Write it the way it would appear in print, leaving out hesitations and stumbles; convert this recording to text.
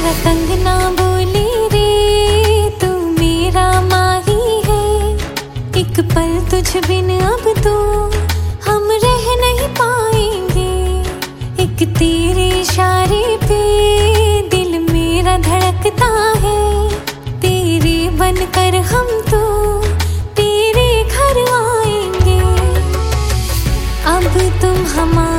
पतंग ना बोली रे, तू मेरा माही है। एक पल तुझ बिन अब तो हम रह नहीं पाएंगे। एक तेरे इशारे पे दिल मेरा धड़कता है। तेरे बनकर हम तो तेरे घर आएंगे। अब तुम हमारे